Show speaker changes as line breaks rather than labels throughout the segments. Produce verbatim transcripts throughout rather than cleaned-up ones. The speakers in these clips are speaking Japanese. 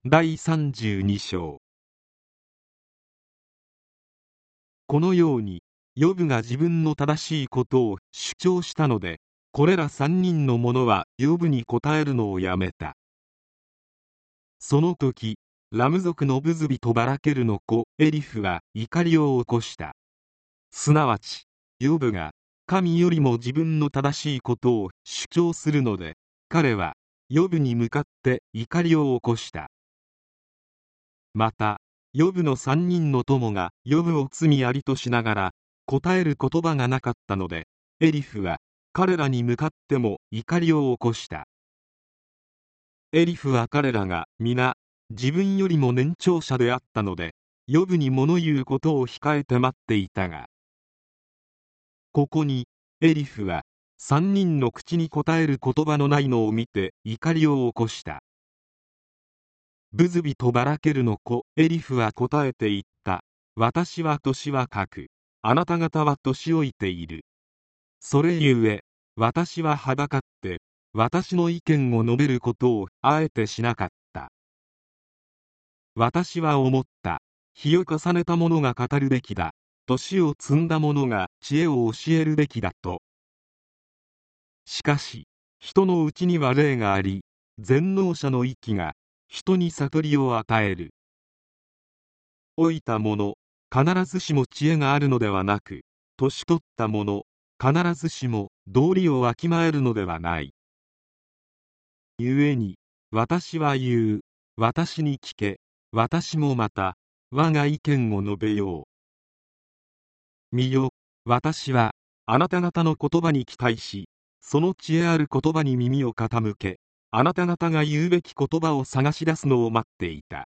だいさんじゅうに章。このようにヨブが自分の正しいことを主張したので、これら三人の者はヨブに答えるのをやめた。その時ラム族のブズビとバラケルの子エリフは怒りを起こした。すなわちヨブが神よりも自分の正しいことを主張するので、彼はヨブに向かって怒りを起こした。またヨブの三人の友がヨブを罪ありとしながら答える言葉がなかったので、エリフは彼らに向かっても怒りを起こした。エリフは彼らが皆自分よりも年長者であったので、ヨブに物言うことを控えて待っていたが、ここにエリフは三人の口に答える言葉のないのを見て怒りを起こした。ブズビとバラケルの子エリフは答えて言った。私は年若く、あなた方は年老いている。それゆえ私ははばかって私の意見を述べることをあえてしなかった。私は思った。日を重ねた者が語るべきだ。年を積んだ者が知恵を教えるべきだと。しかし人のうちには霊があり、全能者の息が人に悟りを与える。老いた者、必ずしも知恵があるのではなく、年取った者、必ずしも道理をわきまえるのではない。故に私は言う。私に聞け。私もまた我が意見を述べよう。見よ、私はあなた方の言葉に期待し、その知恵ある言葉に耳を傾け、あなた方が言うべき言葉を探し出すのを待っていた。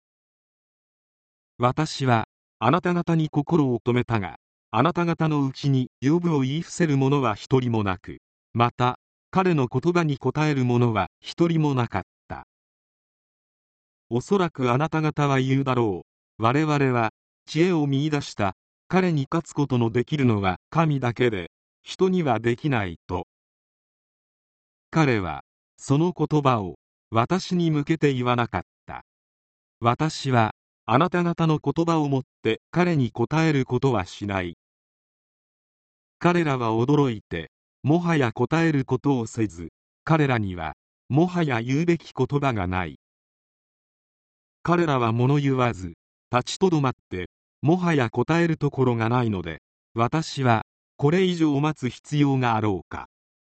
私はあなた方に心を止めたが、あなた方のうちにヨブを言い伏せる者は一人もなく、また彼の言葉に答える者は一人もなかった。おそらくあなた方は言うだろう。我々は知恵を見出した。彼に勝つことのできるのは神だけで、人にはできないと。彼はその言葉を私に向けて言わなかった。私はあなた方の言葉をもって彼に答えることはしない。彼らは驚いてもはや答えることをせず、彼らにはもはや言うべき言葉がない。彼らは物言わず立ちとどまって、もはや答えるところがないので、私はこれ以上待つ必要があろうか。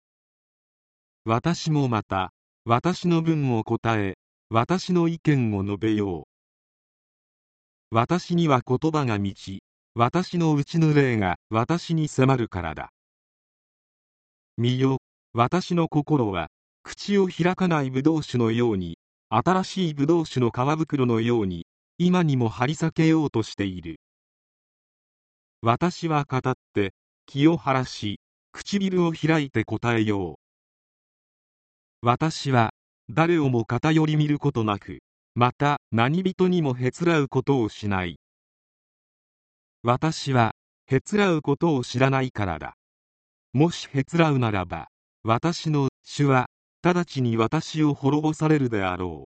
私もまた私の分を答え、私の意見を述べよう。私には言葉が満ち、私のうちの霊が私に迫るからだ。見よ、私の心は口を開かないブドウ酒のように、新しいブドウ酒の皮袋のように今にも張り裂けようとしている。私は語って気を晴らし、唇を開いて答えよう。私は誰をも偏り見ることなく、また何人にもへつらうことをしない。私はへつらうことを知らないからだ。もしへつらうならば、私の主は直ちに私を滅ぼされるであろう。